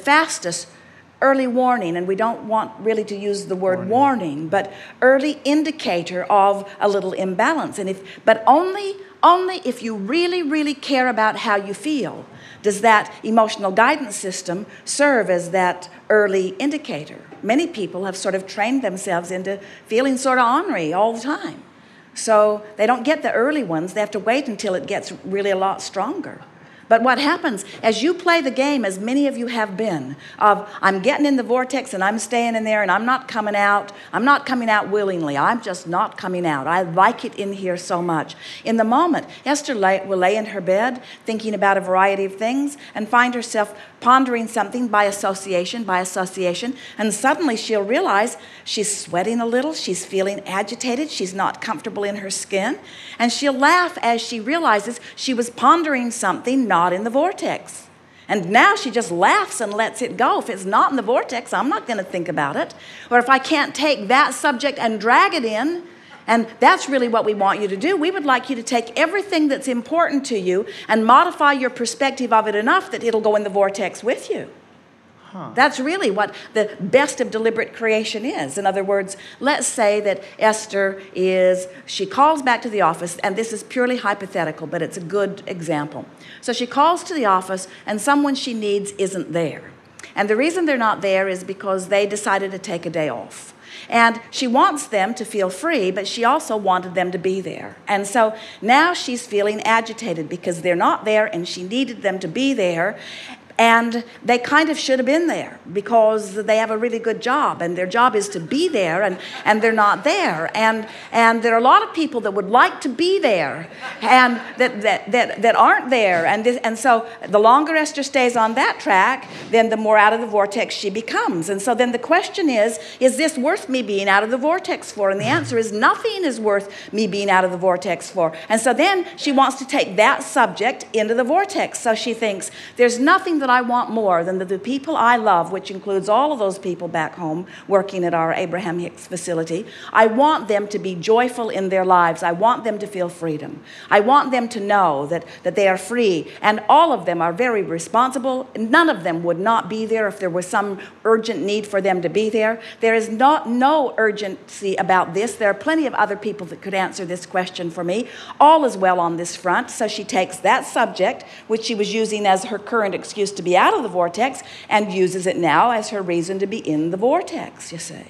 fastest early warning, and we don't want really to use the word warning, but early indicator of a little imbalance. But only if you really, really care about how you feel does that emotional guidance system serve as that early indicator. Many people have sort of trained themselves into feeling sort of ornery all the time. So they don't get the early ones. They have to wait until it gets really a lot stronger. But what happens as you play the game, as many of you have been, of I'm getting in the vortex and I'm staying in there and I'm not coming out. I'm not coming out willingly. I'm just not coming out. I like it in here so much. In the moment, Esther will lay in her bed thinking about a variety of things and find herself pondering something by association, and suddenly she'll realize she's sweating a little, she's feeling agitated, she's not comfortable in her skin, and she'll laugh as she realizes she was pondering something not in the vortex. And now she just laughs and lets it go. If it's not in the vortex, I'm not going to think about it. Or if I can't take that subject and drag it in, and that's really what we want you to do. We would like you to take everything that's important to you and modify your perspective of it enough that it'll go in the vortex with you. That's really what the best of deliberate creation is. In other words, let's say that Esther she calls back to the office, and this is purely hypothetical, but it's a good example. So she calls to the office, and someone she needs isn't there. And the reason they're not there is because they decided to take a day off. And she wants them to feel free, but she also wanted them to be there. And so now she's feeling agitated because they're not there and she needed them to be there. And they kind of should have been there because they have a really good job and their job is to be there, and they're not there. And there are a lot of people that would like to be there and that aren't there. And so the longer Esther stays on that track, then the more out of the vortex she becomes. And so then the question is this worth me being out of the vortex for? And the answer is nothing is worth me being out of the vortex for. And so then she wants to take that subject into the vortex. So she thinks, there's nothing that I want more than the people I love, which includes all of those people back home working at our Abraham Hicks facility. I want them to be joyful in their lives. I want them to feel freedom. I want them to know that they are free. And all of them are very responsible. None of them would not be there if there was some urgent need for them to be there. There is no urgency about this. There are plenty of other people that could answer this question for me. All is well on this front. So she takes that subject, which she was using as her current excuse to be out of the vortex, and uses it now as her reason to be in the vortex, you see.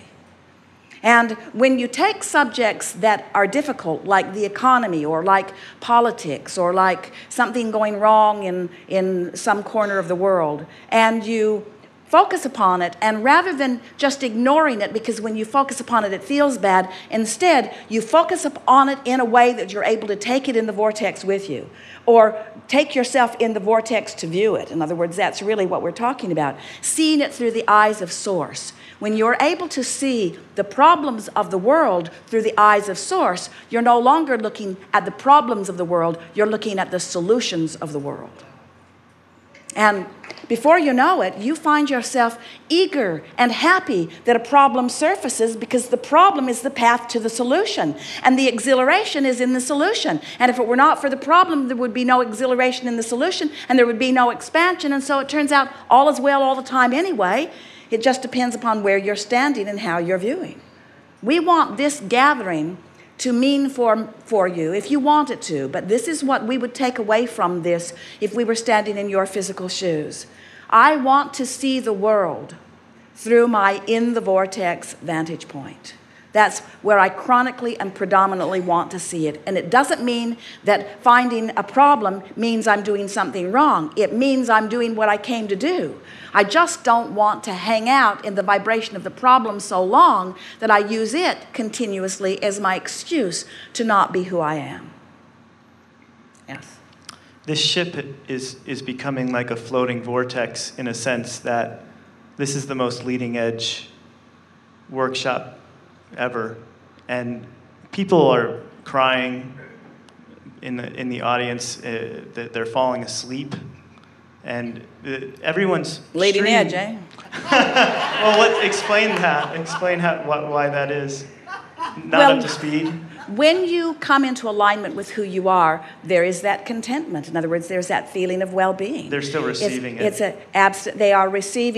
And when you take subjects that are difficult, like the economy or like politics or like something going wrong in some corner of the world, and you focus upon it, and rather than just ignoring it, because when you focus upon it, it feels bad, instead, you focus upon it in a way that you're able to take it in the vortex with you, or take yourself in the vortex to view it. In other words, that's really what we're talking about, seeing it through the eyes of Source. When you're able to see the problems of the world through the eyes of Source, you're no longer looking at the problems of the world, you're looking at the solutions of the world. And before you know it, you find yourself eager and happy that a problem surfaces, because the problem is the path to the solution. And the exhilaration is in the solution. And if it were not for the problem, there would be no exhilaration in the solution, and there would be no expansion. And so it turns out all is well all the time anyway. It just depends upon where you're standing and how you're viewing. We want this gathering to mean for you, if you want it to, but this is what we would take away from this if we were standing in your physical shoes. I want to see the world through my in the vortex vantage point. That's where I chronically and predominantly want to see it. And it doesn't mean that finding a problem means I'm doing something wrong. It means I'm doing what I came to do. I just don't want to hang out in the vibration of the problem so long that I use it continuously as my excuse to not be who I am. Yes? This ship is becoming like a floating vortex in a sense that this is the most leading edge workshop ever, and people are crying in the audience that they're falling asleep, and everyone's leading edge, eh? Well, explain why that is. Not up to speed. When you come into alignment with who you are, there is that contentment. In other words, there's that feeling of well-being. They're still receiving it. They are receiving